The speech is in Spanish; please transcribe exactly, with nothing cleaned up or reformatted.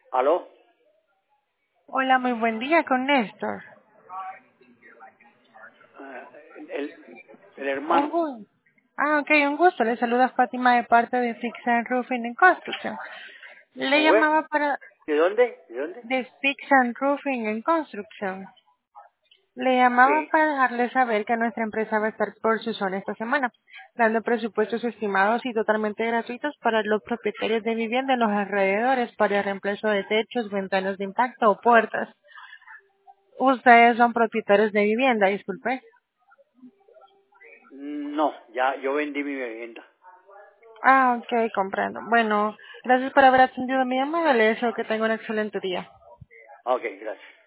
¿Aló? Hola, muy buen día con Néstor. Ah, el, el Un hermano. gusto. Ah, ok, un gusto. Le saluda Fátima de parte de Fix and Roofing en Construction. Le ¿Cómo es? llamaba para ¿De dónde? ¿De dónde? de Fix and Roofing en Construction. Le llamaba Sí. para dejarle saber que nuestra empresa va a estar por su zona esta semana, dando presupuestos estimados y totalmente gratuitos para los propietarios de vivienda en los alrededores para el reemplazo de techos, ventanas de impacto o puertas. Ustedes son propietarios de vivienda, disculpe. No, ya yo vendí mi vivienda. Ah, ok, comprendo. Bueno, gracias por haber atendido mi llamada. Le deseo que tenga un excelente día. Ok, gracias.